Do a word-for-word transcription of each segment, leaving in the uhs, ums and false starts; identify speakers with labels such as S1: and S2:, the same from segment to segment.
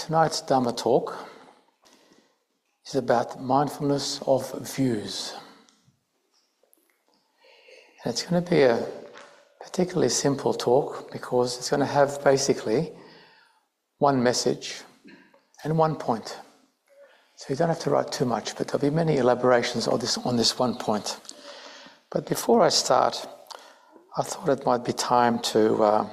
S1: tonight's Dhamma talk is about mindfulness of views. And it's going to be a particularly simple talk because it's going to have basically one message and one point. So you don't have to write too much, but there'll be many elaborations on this, on this one point. But before I start, I thought it might be time to... Uh,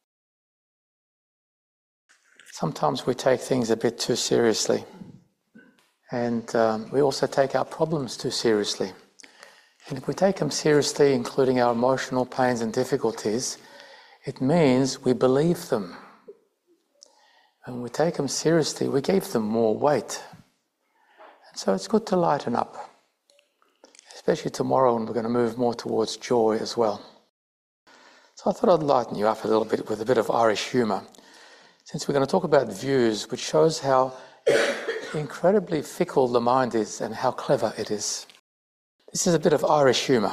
S1: sometimes we take things a bit too seriously. And um, we also take our problems too seriously. And if we take them seriously, including our emotional pains and difficulties, it means we believe them. When we take them seriously, we give them more weight. And so it's good to lighten up, especially tomorrow when we're going to move more towards joy as well. So I thought I'd lighten you up a little bit with a bit of Irish humour, since we're going to talk about views, which shows how incredibly fickle the mind is and how clever it is. This is a bit of Irish humour.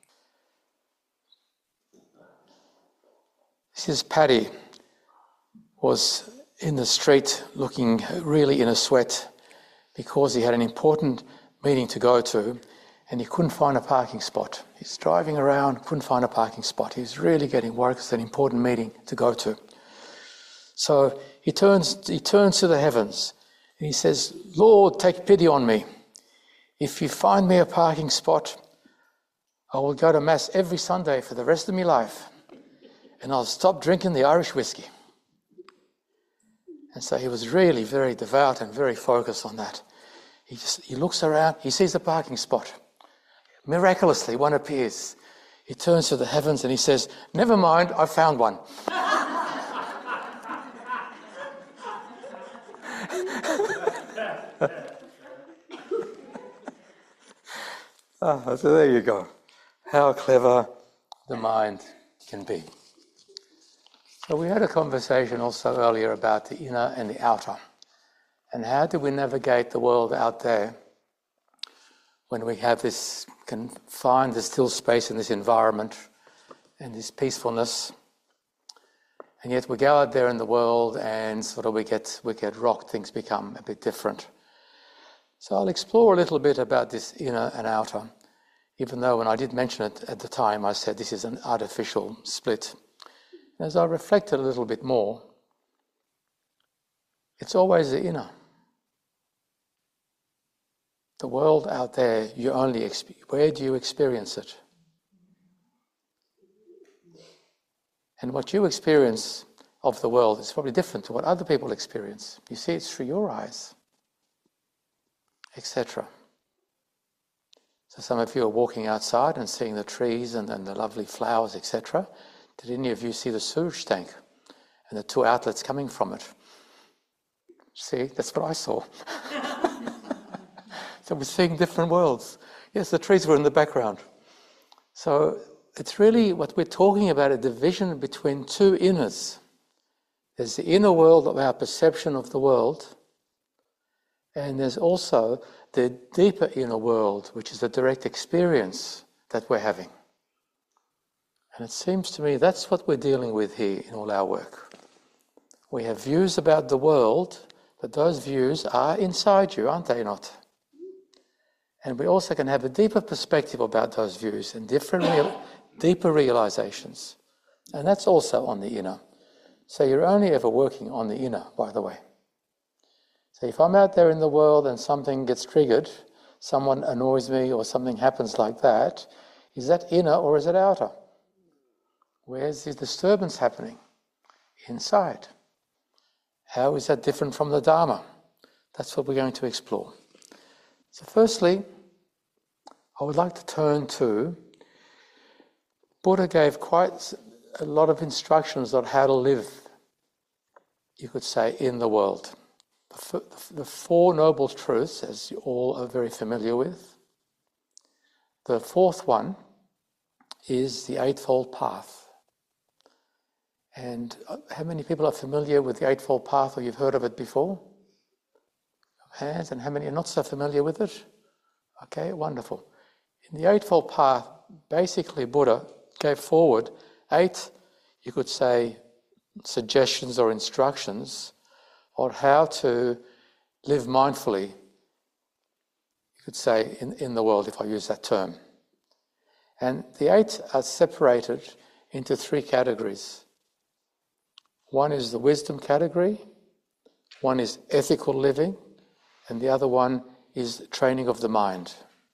S1: This is Paddy, was in the street looking really in a sweat because he had an important meeting to go to and he couldn't find a parking spot. He's driving around, couldn't find a parking spot. He was really getting worried because it's an important meeting to go to. So he turns, he turns to the heavens and he says, "Lord, take pity on me. If you find me a parking spot, I will go to Mass every Sunday for the rest of my life and I'll stop drinking the Irish whiskey." And so he was really very devout and very focused on that. He just he looks around, he sees a parking spot. Miraculously, one appears. He turns to the heavens and he says, "Never mind, I found one." Ah, so there you go. How clever the mind can be. So we had a conversation also earlier about the inner and the outer. And how do we navigate the world out there when we have this, can find the still space in this environment and this peacefulness. And yet we go out there in the world and sort of we get, we get rocked, things become a bit different. So I'll explore a little bit about this inner and outer, even though when I did mention it at the time, I said this is an artificial split. As I reflected a little bit more, it's always the inner. The world out there, you only exp- where do you experience it? And what you experience of the world is probably different to what other people experience. You see it through your eyes, et cetera. So some of you are walking outside and seeing the trees and, and the lovely flowers, et cetera. Did any of you see the sewage tank and the two outlets coming from it? See, that's what I saw. So we're seeing different worlds. Yes, the trees were in the background. So it's really what we're talking about, a division between two inners. There's the inner world of our perception of the world, and there's also the deeper inner world, which is the direct experience that we're having. And it seems to me that's what we're dealing with here in all our work. We have views about the world, but those views are inside you, aren't they not? And we also can have a deeper perspective about those views and different, real, deeper realizations. And that's also on the inner. So you're only ever working on the inner, by the way. So if I'm out there in the world and something gets triggered, someone annoys me or something happens like that, is that inner or is it outer? Where's the disturbance happening? Inside. How is that different from the Dharma? That's what we're going to explore. So firstly, I would like to turn to, Buddha gave quite a lot of instructions on how to live, you could say, in the world. The, the Four Noble Truths, as you all are very familiar with. The fourth one is the Eightfold Path. And how many people are familiar with the Eightfold Path or you've heard of it before? Hands, and how many are not so familiar with it? Okay, wonderful. In the Eightfold Path, basically Buddha gave forward eight, you could say, suggestions or instructions or how to live mindfully, you could say, in, in the world, if I use that term. And the eight are separated into three categories. One is the wisdom category, one is ethical living, and the other one is training of the mind.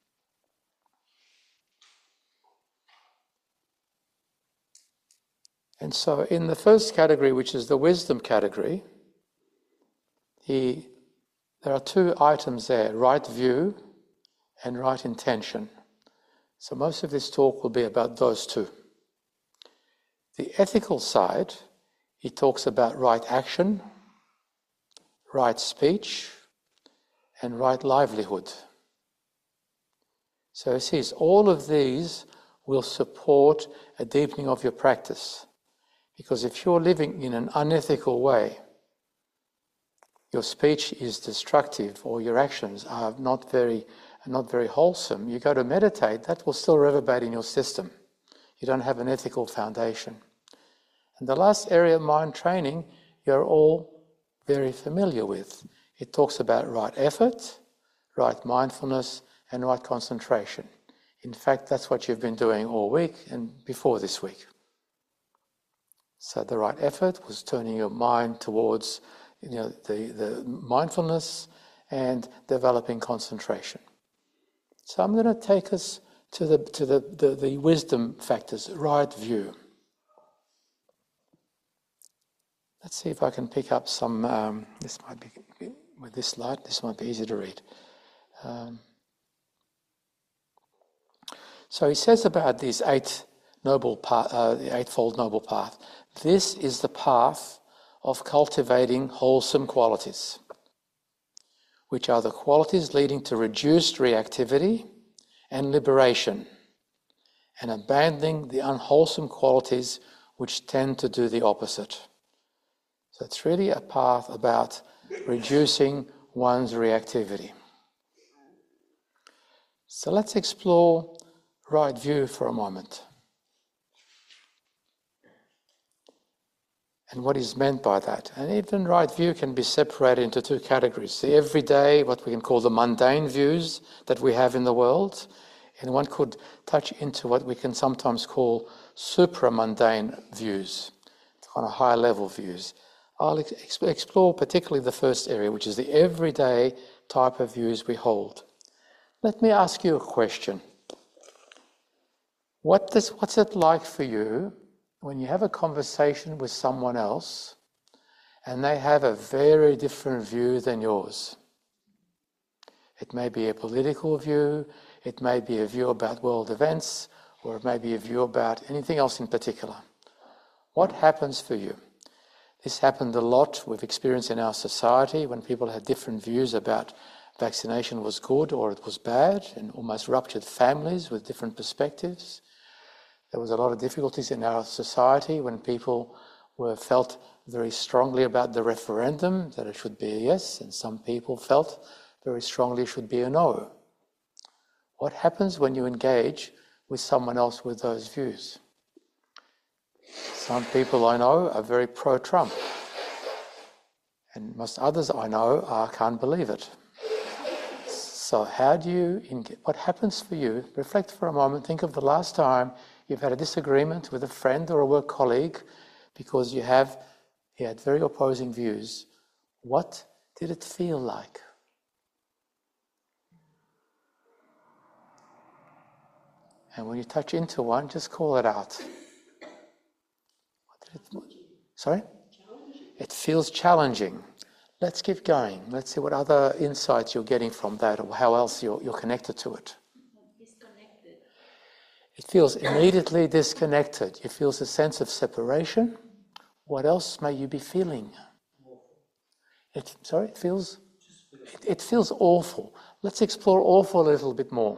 S1: And so in the first category, which is the wisdom category, he, there are two items there, right view and right intention. So most of this talk will be about those two. The ethical side, he talks about right action, right speech, and right livelihood. So he says all of these will support a deepening of your practice. Because if you're living in an unethical way, your speech is destructive or your actions are not very, not very wholesome, you go to meditate, that will still reverberate in your system. You don't have an ethical foundation. And the last area of mind training, you're all very familiar with. It talks about right effort, right mindfulness, and right concentration. In fact, that's what you've been doing all week and before this week. So the right effort was turning your mind towards, you know, the, the mindfulness and developing concentration. So I'm going to take us to the to the, the, the wisdom factors, right view. Let's see if I can pick up some, um, this might be, with this light, this might be easy to read. Um, so he says about these eight noble path, uh, the eightfold noble path, this is the path of cultivating wholesome qualities, which are the qualities leading to reduced reactivity and liberation, and abandoning the unwholesome qualities which tend to do the opposite. So it's really a path about reducing one's reactivity. So let's explore right view for a moment. And what is meant by that. And even right view can be separated into two categories. The everyday, what we can call the mundane views that we have in the world, and one could touch into what we can sometimes call supra-mundane views, kind of higher level views. I'll ex- explore particularly the first area, which is the everyday type of views we hold. Let me ask you a question. What does, what's it like for you when you have a conversation with someone else and they have a very different view than yours? It may be a political view, it may be a view about world events, or it may be a view about anything else in particular. What happens for you? This happened a lot, we've experienced in our society, when people had different views about vaccination was good or it was bad, and almost ruptured families with different perspectives. There was a lot of difficulties in our society when people were felt very strongly about the referendum, that it should be a yes, and some people felt very strongly it should be a no. What happens when you engage with someone else with those views? Some people I know are very pro-Trump, and most others I know are can't believe it. So how do you, engage? What happens for you? Reflect for a moment, think of the last time you've had a disagreement with a friend or a work colleague because you have you had very opposing views. What did it feel like? And when you touch into one, just call it out. What did it, sorry? It feels challenging. Let's keep going. Let's see what other insights you're getting from that, or how else you're, you're connected to it.
S2: Disconnected.
S1: It feels immediately disconnected. It feels a sense of separation. What else may you be feeling? It, sorry, it feels, it, it feels awful. Let's explore awful a little bit more.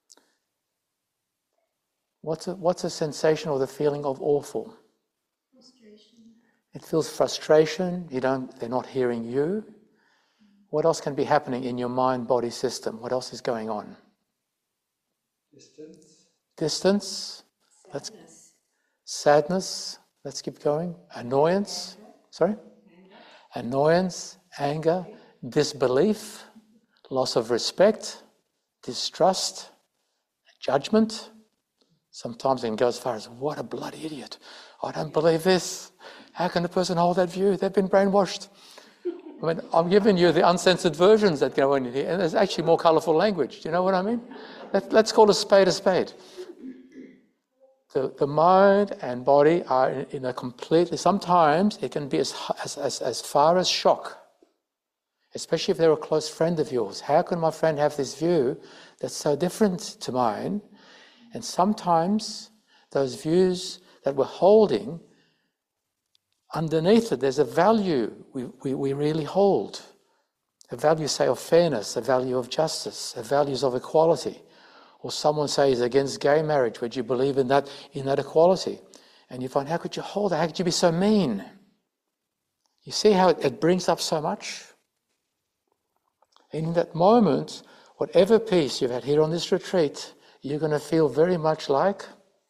S1: What's a, what's a sensation or the feeling of awful?
S2: Frustration.
S1: It feels frustration. You don't, they're not hearing you. What else can be happening in your mind-body system? What else is going on?
S3: Distance.
S1: Distance. Let's,
S2: Sadness.
S1: sadness. Let's keep going. Annoyance. Sorry? Annoyance anger, disbelief, loss of respect, distrust, judgment. Sometimes it can go as far as, what a bloody idiot. I don't believe this. How can a person hold that view? They've been brainwashed. I mean, I'm giving you the uncensored versions that go in here, and there's actually more colourful language. Do you know what I mean? Let, let's call a spade a spade. The, the mind and body are in, in a completely, sometimes it can be as, as, as, as far as shock, especially if they're a close friend of yours. How can my friend have this view that's so different to mine? And sometimes those views that we're holding, underneath it, there's a value we, we, we really hold. A value, say, of fairness, a value of justice, a values of equality. Or someone says against gay marriage, would you believe in that, in that equality? And you find, how could you hold that? How could you be so mean? You see how it, it brings up so much? And in that moment, whatever peace you've had here on this retreat, you're going to feel very much like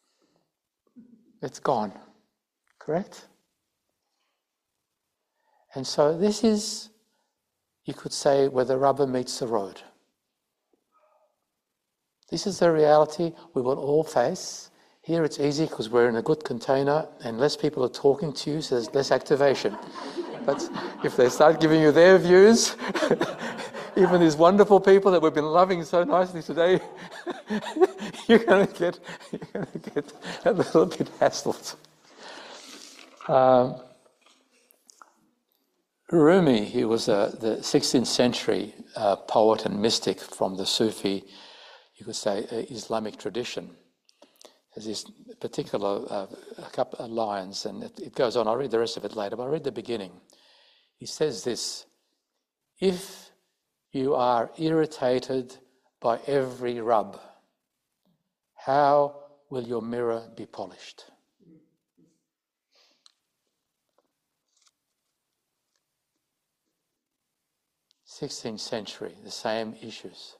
S1: it's gone. Correct? And so this is, you could say, where the rubber meets the road. This is the reality we will all face. Here it's easy because we're in a good container and less people are talking to you, so there's less activation. But if they start giving you their views, even these wonderful people that we've been loving so nicely today, you're going to get you're going to get a little bit hassled. Um, Rumi, he was a, the sixteenth century uh, poet and mystic from the Sufi, you could say, uh, Islamic tradition. There's this particular uh, a couple of lines, and it, it goes on. I'll read the rest of it later, but I'll read the beginning. He says this: if you are irritated by every rub, how will your mirror be polished? sixteenth century, the same issues.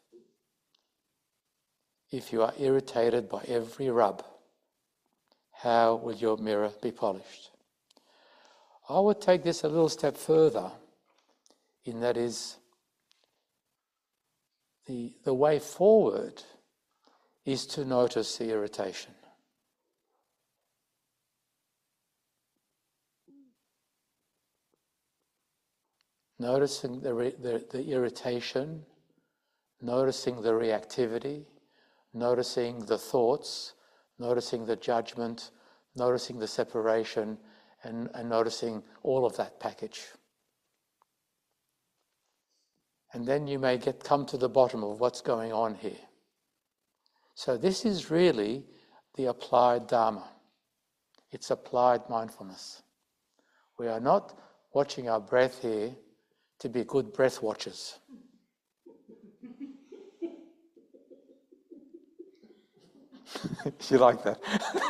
S1: If you are irritated by every rub, how will your mirror be polished? I would take this a little step further, in that is, the, the way forward is to notice the irritation. Noticing the, re, the, the irritation, noticing the reactivity, noticing the thoughts, noticing the judgment, noticing the separation, and, and noticing all of that package. And then you may get come to the bottom of what's going on here. So this is really the applied Dharma. It's applied mindfulness. We are not watching our breath here to be good breath watchers. You like that?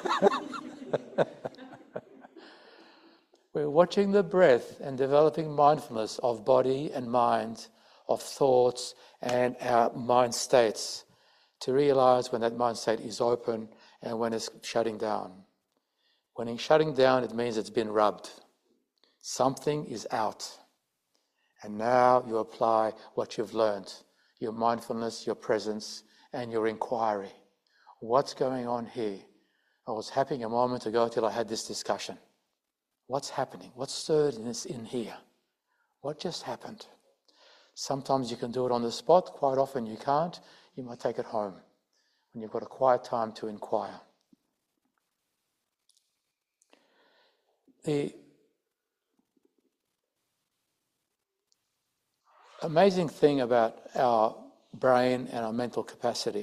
S1: We're watching the breath and developing mindfulness of body and mind, of thoughts and our mind states, to realize when that mind state is open and when it's shutting down. When it's shutting down, it means it's been rubbed. Something is out. And now you apply what you've learned, your mindfulness, your presence, and your inquiry. What's going on here? I was happy a moment ago till I had this discussion. What's happening? What's stirred in this in here? What just happened? Sometimes you can do it on the spot. Quite often you can't. You might take it home when you've got a quiet time to inquire. The amazing thing about our brain and our mental capacity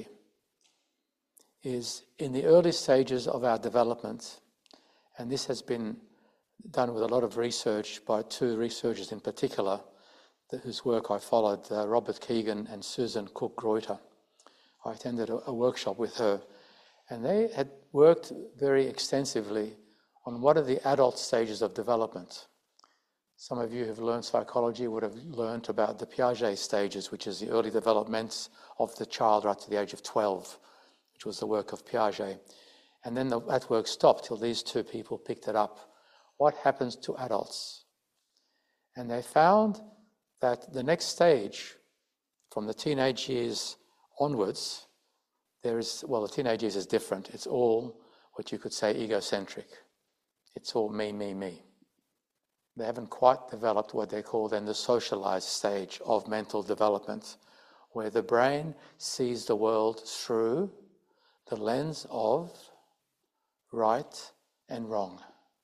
S1: is in the early stages of our development, and this has been done with a lot of research by two researchers in particular, whose work I followed, uh, Robert Keegan and Susan Cook-Greuter. I attended a, a workshop with her, and they had worked very extensively on what are the adult stages of development. Some of you who've learned psychology would have learned about the Piaget stages, which is the early developments of the child right to the age of twelve, which was the work of Piaget. And then the, that work stopped till these two people picked it up. What happens to adults? And they found that the next stage, from the teenage years onwards, there is, well, the teenage years is different. It's all what you could say egocentric. It's all me, me, me. They haven't quite developed what they call then the socialized stage of mental development, where the brain sees the world through the lens of right and wrong.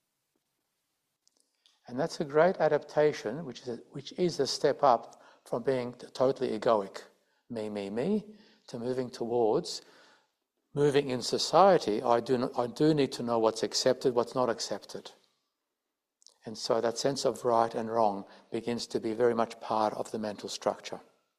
S1: And that's a great adaptation, which is a, which is a step up from being totally egoic, me, me, me, to moving towards, moving in society, I do, not, I do need to know what's accepted, what's not accepted. And so that sense of right and wrong begins to be very much part of the mental structure.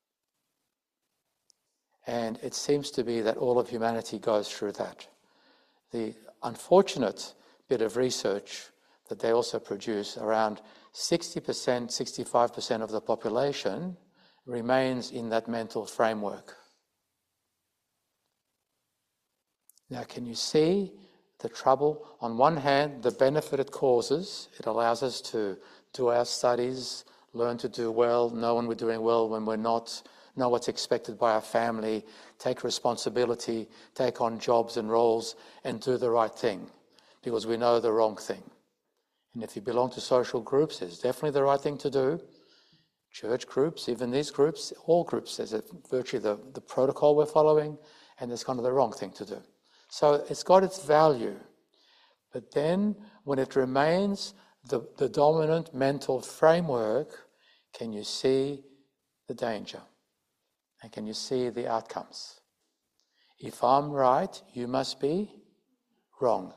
S1: And it seems to be that all of humanity goes through that. The unfortunate bit of research that they also produce, around sixty percent, sixty-five percent of the population remains in that mental framework. Now, can you see the trouble? On one hand, the benefit it causes, it allows us to do our studies, learn to do well, know when we're doing well, when we're not, know what's expected by our family, take responsibility, take on jobs and roles, and do the right thing, because we know the wrong thing. And if you belong to social groups, it's definitely the right thing to do. Church groups, even these groups, all groups, there's a, virtually the, the protocol we're following, and there's kind of the wrong thing to do. So it's got its value. But then when it remains the, the dominant mental framework, can you see the danger? And can you see the outcomes? If I'm right, you must be wrong.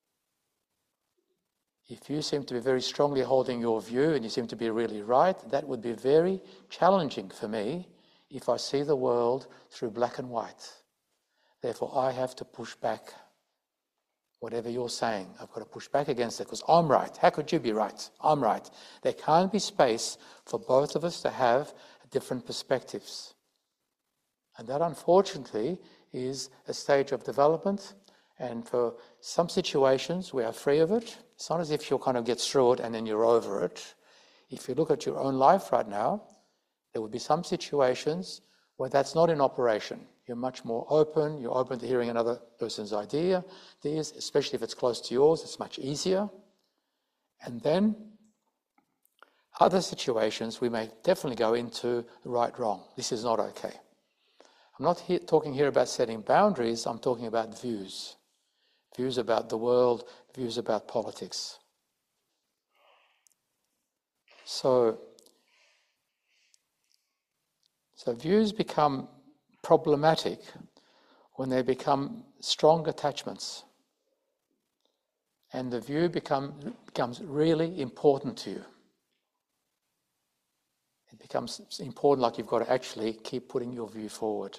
S1: If you seem to be very strongly holding your view and you seem to be really right, that would be very challenging for me if I see the world through black and white. Therefore, I have to push back whatever you're saying. I've got to push back against it because I'm right. How could you be right? I'm right. There can't be space for both of us to have different perspectives. And that, unfortunately, is a stage of development. And for some situations, we are free of it. It's not as if you'll kind of get through it and then you're over it. If you look at your own life right now, there would be some situations where that's not in operation. You're much more open. You're open to hearing another person's idea, ideas, especially if it's close to yours. It's much easier. And then other situations, we may definitely go into right, wrong. This is not okay. I'm not here, talking here about setting boundaries. I'm talking about views. Views about the world, views about politics. So, so views become problematic when they become strong attachments. And the view become, becomes really important to you. It becomes important, like you've got to actually keep putting your view forward.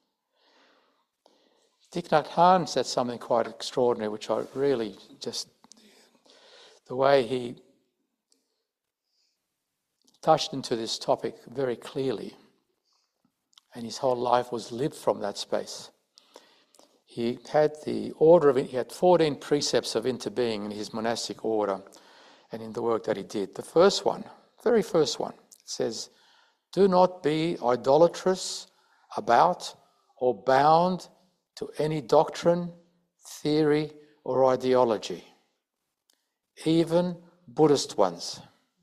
S1: Thich Nhat Hanh said something quite extraordinary, which I really just, the way he touched into this topic very clearly, and his whole life was lived from that space. He had the order of, he had fourteen precepts of interbeing in his monastic order and in the work that he did. The first one, very first one, it says, do not be idolatrous about or bound to any doctrine, theory, or ideology, even Buddhist ones.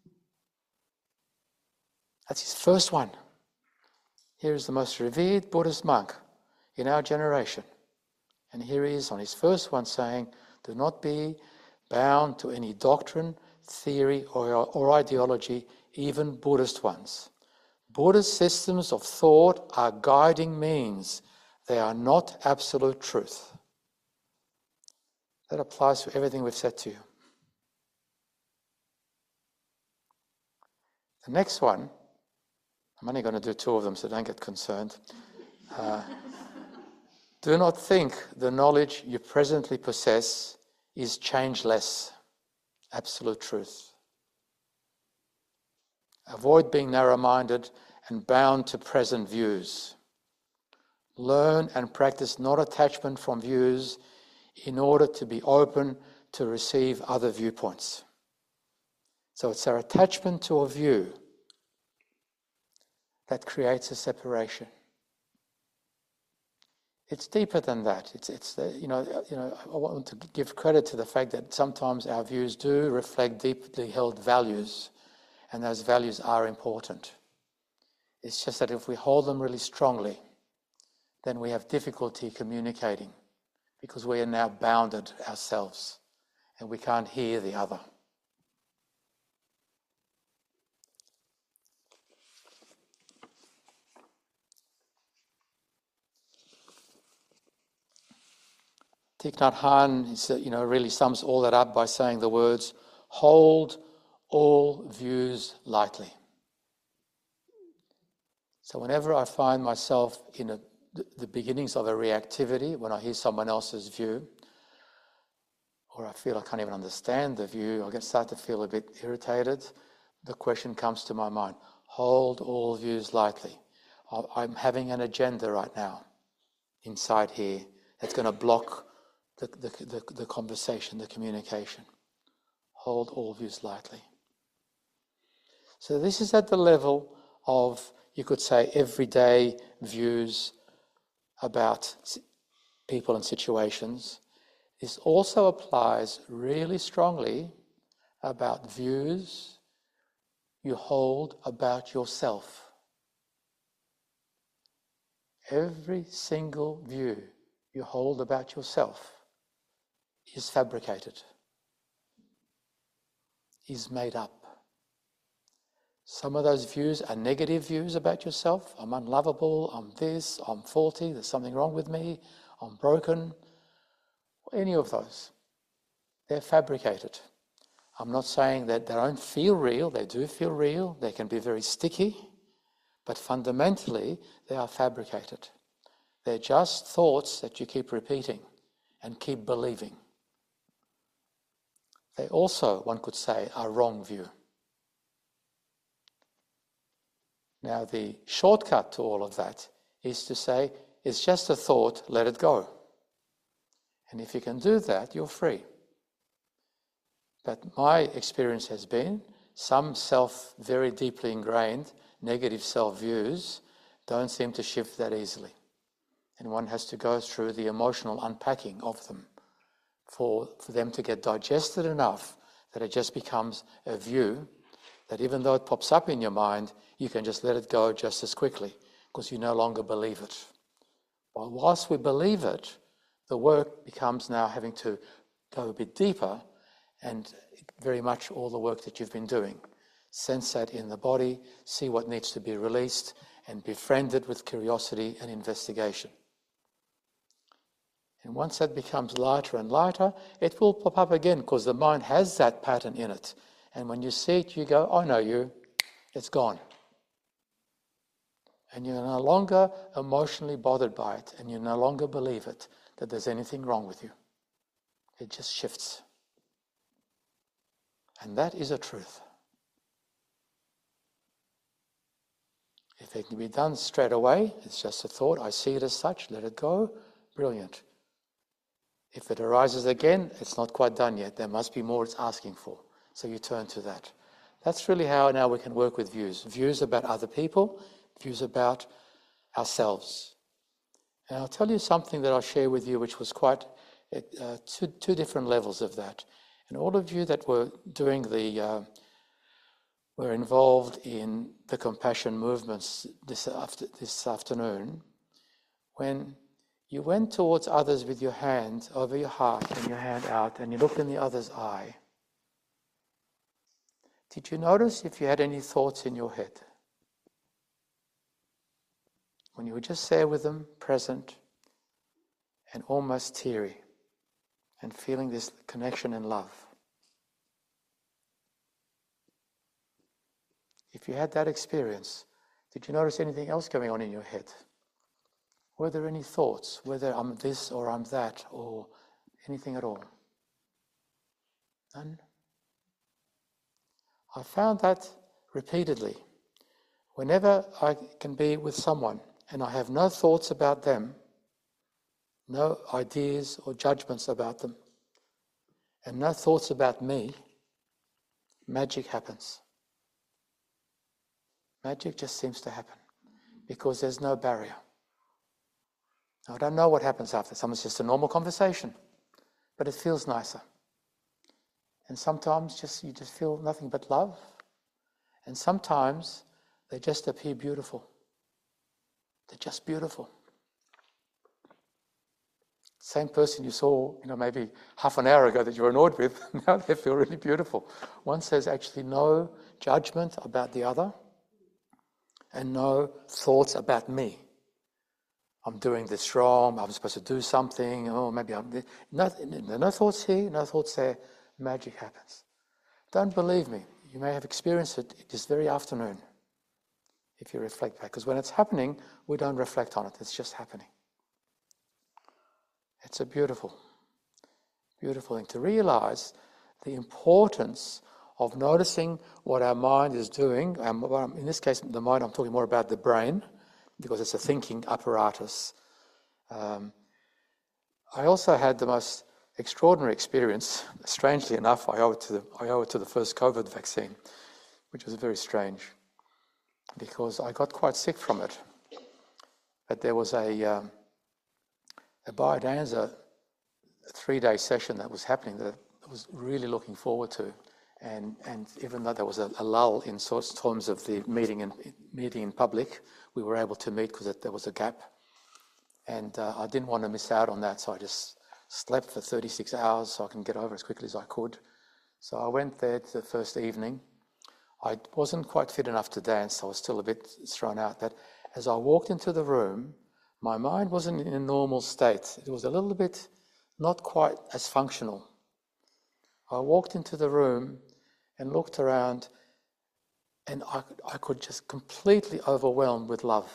S1: That's his first one. Here is the most revered Buddhist monk in our generation. And here he is on his first one saying, do not be bound to any doctrine, theory, or, or ideology, even Buddhist ones. Buddhist systems of thought are guiding means. They are not absolute truth. That applies to everything we've said to you. The next one, I'm only going to do two of them, so don't get concerned. Uh, do not think the knowledge you presently possess is changeless, absolute truth. Avoid being narrow-minded and bound to present views. Learn and practice not attachment from views in order to be open to receive other viewpoints. So it's our attachment to a view that creates a separation. It's deeper than that. It's, it's the, you know, you know, I want to give credit to the fact that sometimes our views do reflect deeply held values, and those values are important. It's just that if we hold them really strongly, then we have difficulty communicating because we are now bounded ourselves and we can't hear the other. Thich Nhat Hanh is, you know, really sums all that up by saying the words, hold all views lightly. So whenever I find myself in a, the beginnings of a reactivity, when I hear someone else's view, or I feel I can't even understand the view, I get start to feel a bit irritated, the question comes to my mind, hold all views lightly. I'm having an agenda right now inside here that's going to block the, the, the, the conversation, the communication. Hold all views lightly. So this is at the level of, you could say, everyday views about people and situations. This also applies really strongly about views you hold about yourself. Every single view you hold about yourself is fabricated, is made up. Some of those views are negative views about yourself. I'm unlovable, I'm this, I'm faulty, there's something wrong with me, I'm broken. Any of those. They're fabricated. I'm not saying that they don't feel real, they do feel real, they can be very sticky, but fundamentally they are fabricated. They're just thoughts that you keep repeating and keep believing. They also, one could say, are wrong view. Now the shortcut to all of that is to say, it's just a thought, let it go. And if you can do that, you're free. But my experience has been, some self, very deeply ingrained, negative self-views don't seem to shift that easily. And one has to go through the emotional unpacking of them for, for them to get digested enough that it just becomes a view that even though it pops up in your mind, you can just let it go just as quickly because you no longer believe it. While whilst we believe it, the work becomes now having to go a bit deeper and very much all the work that you've been doing. Sense that in the body, see what needs to be released, and befriend it with curiosity and investigation. And once that becomes lighter and lighter, it will pop up again because the mind has that pattern in it. And when you see it, you go, I know you, it's gone. And you're no longer emotionally bothered by it, and you no longer believe it, that there's anything wrong with you. It just shifts. And that is a truth. If it can be done straight away, it's just a thought, I see it as such, let it go, brilliant. If it arises again, it's not quite done yet. There must be more it's asking for. So you turn to that. That's really how now we can work with views. Views about other people, views about ourselves. And I'll tell you something that I'll share with you which was quite uh, two, two different levels of that. And all of you that were doing the, uh, were involved in the compassion movements this, after, this afternoon, when you went towards others with your hand over your heart and your hand out and you looked in the other's eye, did you notice if you had any thoughts in your head? When you were just there with them, present, and almost teary, and feeling this connection and love. If you had that experience, did you notice anything else going on in your head? Were there any thoughts, whether I'm this or I'm that, or anything at all? None? I found that repeatedly. Whenever I can be with someone and I have no thoughts about them, no ideas or judgments about them, and no thoughts about me, magic happens. Magic just seems to happen. because there's no barrier. I don't know what happens after. Sometimes just a normal conversation, but it feels nicer. And sometimes just you just feel nothing but love. And sometimes they just appear beautiful. They're just beautiful. Same person you saw, you know, maybe half an hour ago that you were annoyed with, now they feel really beautiful. One says actually no judgment about the other and no thoughts about me. I'm doing this wrong, I'm supposed to do something, oh, maybe I'm... No, no thoughts here, no thoughts there. Magic happens. Don't believe me. You may have experienced it this very afternoon if you reflect back. Because when it's happening, we don't reflect on it. It's just happening. It's a beautiful, beautiful thing to realize the importance of noticing what our mind is doing. Um, in this case, the mind, I'm talking more about the brain because it's a thinking apparatus. Um, I also had the most extraordinary experience. Strangely enough, I owe it to the, I owe it to the first COVID vaccine, which was very strange because I got quite sick from it. But there was a um, a biodanza three-day session that was happening that I was really looking forward to, and and even though there was a, a lull in sorts terms of the meeting in meeting in public, we were able to meet because there was a gap, and uh, I didn't want to miss out on that, so I just slept for thirty-six hours so I can get over as quickly as I could. So I went there the first evening. I wasn't quite fit enough to dance, so I was still a bit thrown out. But as I walked into the room, my mind wasn't in a normal state. It was a little bit not quite as functional. I walked into the room and looked around, and I, I could just completely overwhelmed with love.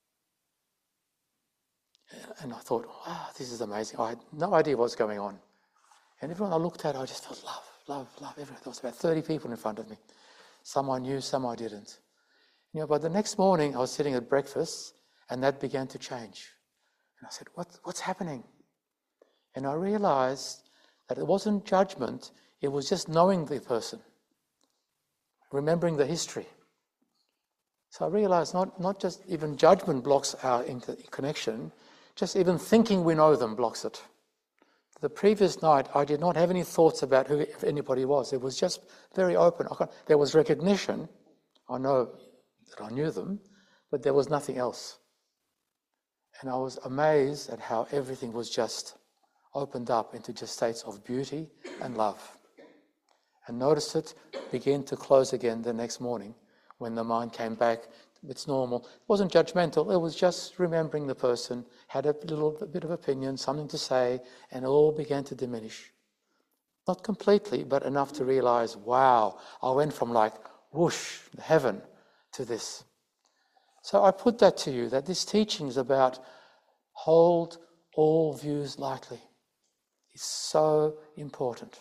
S1: And I thought, wow, this is amazing. I had no idea what's going on. And everyone I looked at, I just felt love, love, love. Everyone. There was about thirty people in front of me. Some I knew, some I didn't. You know, but the next morning I was sitting at breakfast and that began to change. And I said, what, what's happening? And I realized that it wasn't judgment, it was just knowing the person, remembering the history. So I realized not, not just even judgment blocks our inter- connection, just even thinking we know them blocks it. The previous night, I did not have any thoughts about who if anybody was. It was just very open. There was recognition. I know that I knew them, but there was nothing else. And I was amazed at how everything was just opened up into just states of beauty and love. And noticed it begin to close again the next morning when the mind came back. It's normal. It wasn't judgmental. It was just remembering the person, had a little bit of opinion, something to say, and it all began to diminish. Not completely, but enough to realize, wow, I went from like whoosh, heaven, to this. So I put that to you, that this teaching is about hold all views lightly. It's so important.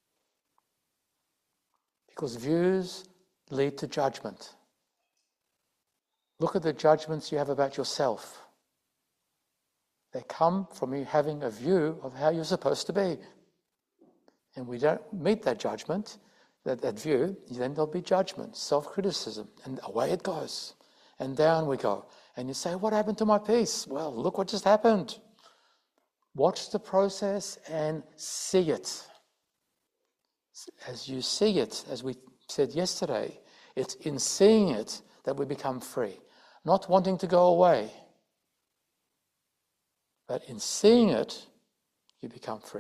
S1: Because views lead to judgment. Look at the judgments you have about yourself. They come from you having a view of how you're supposed to be. And we don't meet that judgment, that, that view, then there'll be judgment, self-criticism, and away it goes. And down we go. And you say, what happened to my peace? Well, look what just happened. Watch the process and see it. As you see it, as we said yesterday, it's in seeing it that we become free. Not wanting to go away, but in seeing it, you become free.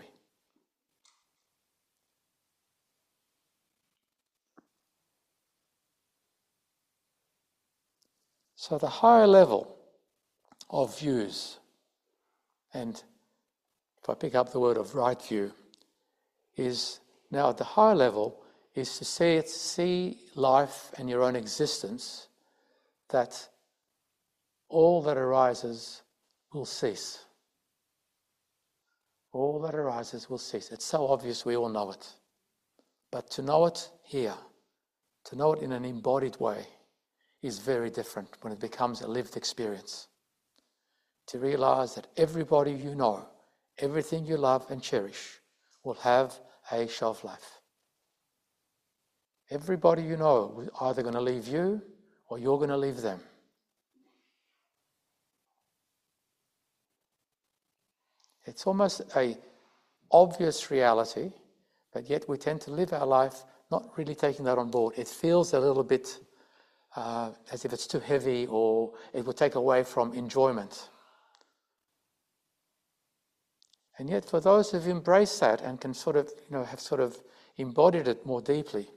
S1: So the higher level of views, and if I pick up the word of right view, is now at the higher level is to see it, see life and your own existence, that all that arises will cease. All that arises will cease. It's so obvious, we all know it. But to know it here, to know it in an embodied way, is very different when it becomes a lived experience. To realize that everybody you know, everything you love and cherish, will have a shelf life. Everybody you know is either going to leave you or you're going to leave them. It's almost a obvious reality, but yet we tend to live our life not really taking that on board. It feels a little bit uh, as if it's too heavy, or it will take away from enjoyment. And yet for those who've embraced that and can sort of, you know, have sort of embodied it more deeply,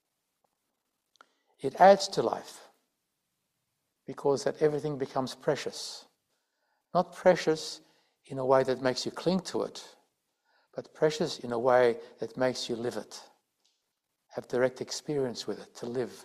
S1: it adds to life, because that everything becomes precious. Not precious in a way that makes you cling to it, but precious in a way that makes you live it, have direct experience with it, to live.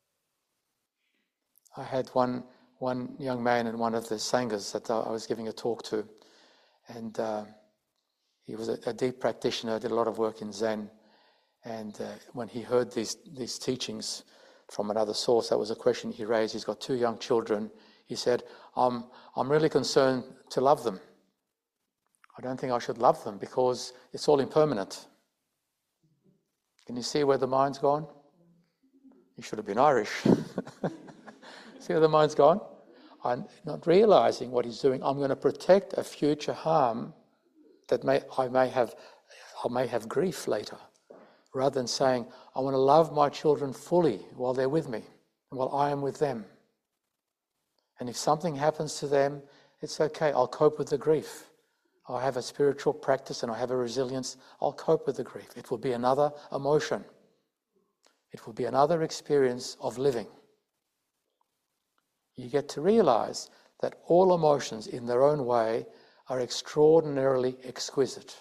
S1: I had one one young man in one of the sanghas that I was giving a talk to, and uh, he was a, a deep practitioner, did a lot of work in Zen, and uh, when he heard these these teachings from another source, that was a question he raised. He's got two young children. He said, I'm, I'm really concerned to love them. I don't think I should love them because it's all impermanent. Can you see where the mind's gone? He should have been Irish. See where the mind's gone? I'm not realizing what he's doing. I'm going to protect a future harm that may I may have I may have grief later, rather than saying, I want to love my children fully while they're with me and while I am with them. And if something happens to them, it's okay. I'll cope with the grief. I have a spiritual practice and I have a resilience. I'll cope with the grief. It will be another emotion. It will be another experience of living. You get to realize that all emotions in their own way are extraordinarily exquisite.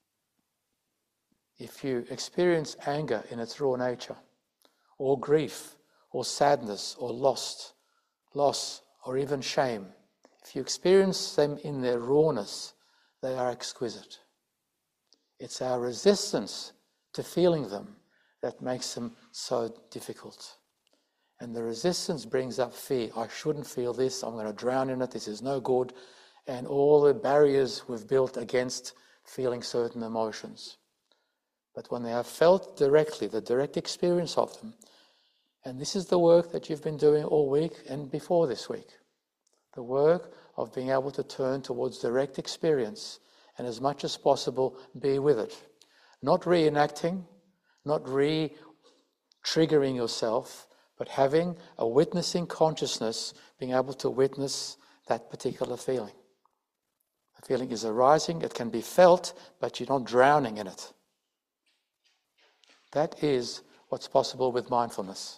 S1: If you experience anger in its raw nature, or grief, or sadness, or loss, loss, or even shame, if you experience them in their rawness, they are exquisite. It's our resistance to feeling them that makes them so difficult. And the resistance brings up fear. I shouldn't feel this. I'm going to drown in it. This is no good. And all the barriers we've built against feeling certain emotions. But when they are felt directly, the direct experience of them, and this is the work that you've been doing all week and before this week, the work of being able to turn towards direct experience and as much as possible be with it. Not reenacting, not re-triggering yourself, but having a witnessing consciousness, being able to witness that particular feeling. The feeling is arising, it can be felt, but you're not drowning in it. That is what's possible with mindfulness.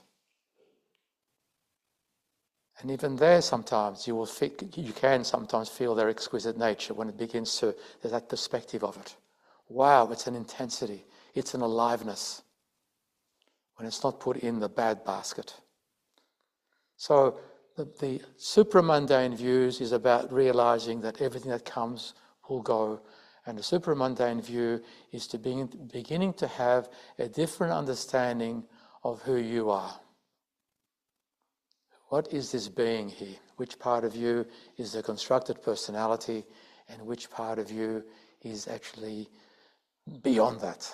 S1: And even there sometimes you will feel, you can sometimes feel their exquisite nature when it begins to, there's that perspective of it. Wow, it's an intensity, it's an aliveness when it's not put in the bad basket. So the, the supramundane views is about realizing that everything that comes will go. And the supramundane view is to be beginning to have a different understanding of who you are. What is this being here? Which part of you is the constructed personality, and which part of you is actually beyond that?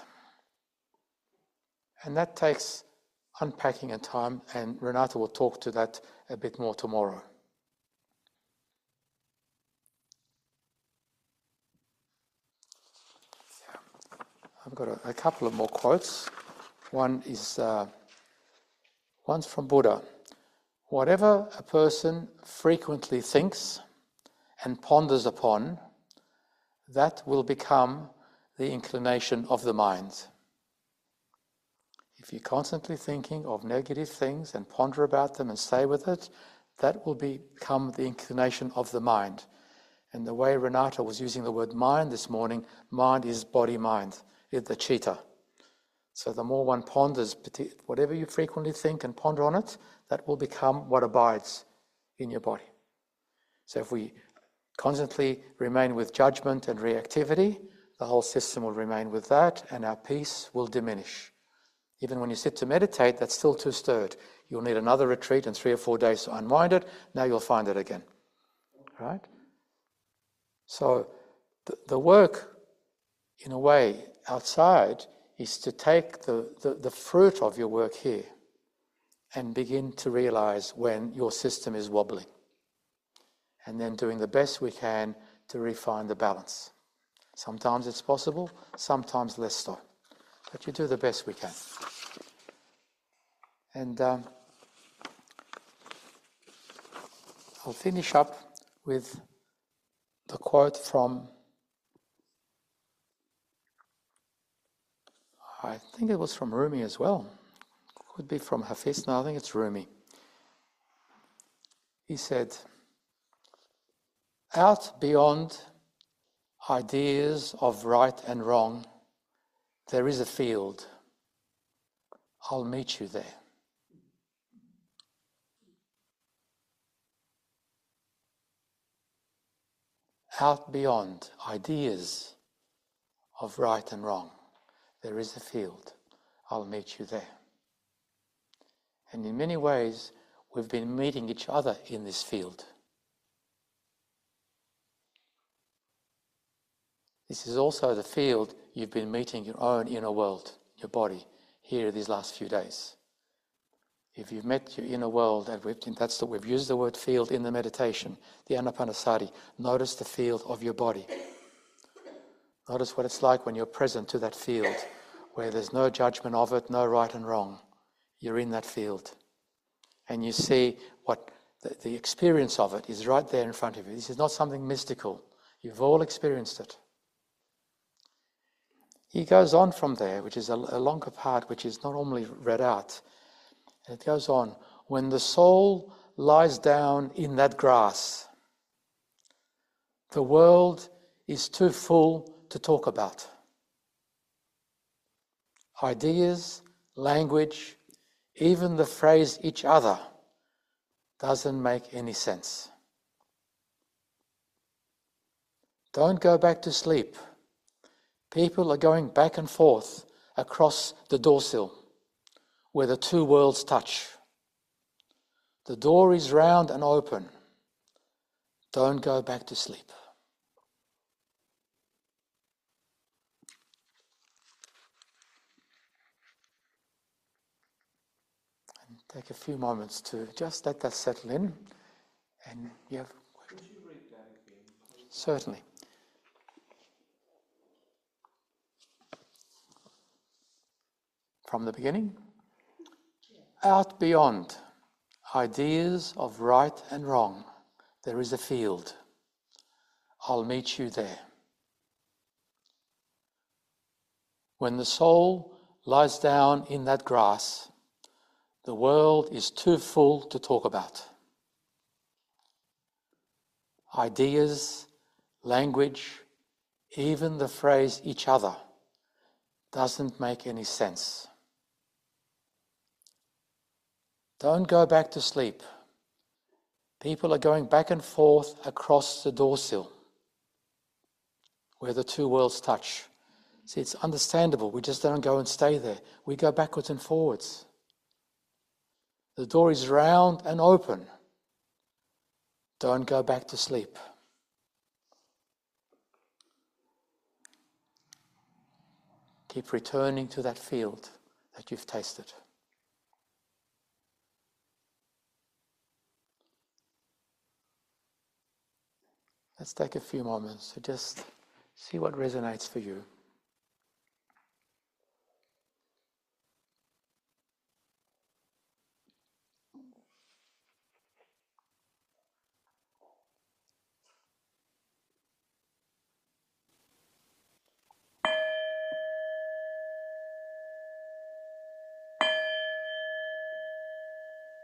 S1: And that takes unpacking and time, and Renata will talk to that a bit more tomorrow. I've got a, a couple of more quotes. One is, uh, one's from Buddha. Whatever a person frequently thinks and ponders upon, that will become the inclination of the mind. If you're constantly thinking of negative things and ponder about them and stay with it, that will become the inclination of the mind. And the way Renata was using the word mind this morning, mind is body-mind, it's the chitta. So the more one ponders, whatever you frequently think and ponder on it, that will become what abides in your body. So if we constantly remain with judgment and reactivity, the whole system will remain with that, and our peace will diminish. Even when you sit to meditate, that's still too stirred. You'll need another retreat and three or four days to unwind it. Now you'll find it again. Right? So the, the work, in a way, outside is to take the, the, the fruit of your work here and begin to realize when your system is wobbling. And then doing the best we can to refine the balance. Sometimes it's possible, sometimes less so. But you do the best we can. And um, I'll finish up with the quote from, I think it was from Rumi as well. Could be from Hafiz, no, I think it's Rumi. He said, out beyond ideas of right and wrong, there is a field. I'll meet you there. Out beyond ideas of right and wrong, there is a field. I'll meet you there. And in many ways, we've been meeting each other in this field. This is also the field you've been meeting your own inner world, your body, here these last few days. If you've met your inner world, and we've, that's the, we've used the word field in the meditation, the Anapanasati, notice the field of your body. Notice what it's like when you're present to that field, where there's no judgment of it, no right and wrong. You're in that field. And you see what the, the experience of it is right there in front of you. This is not something mystical. You've all experienced it. He goes on from there, which is a, a longer part, which is not normally read out. And it goes on, when the soul lies down in that grass, the world is too full to talk about. Ideas, language, even the phrase each other doesn't make any sense. Don't go back to sleep. People are going back and forth across the doorsill where the two worlds touch. The door is round and open. Don't go back to sleep. And take a few moments to just let that settle in. And you have
S3: Could you read that again, please?
S1: Certainly. From the beginning? Out beyond ideas of right and wrong, there is a field. I'll meet you there. When the soul lies down in that grass, the world is too full to talk about. Ideas, language, even the phrase each other doesn't make any sense. Don't go back to sleep. People are going back and forth across the doorsill where the two worlds touch. See, it's understandable. We just don't go and stay there. We go backwards and forwards. The door is round and open. Don't go back to sleep. Keep returning to that field that you've tasted. Let's take a few moments to just see what resonates for you.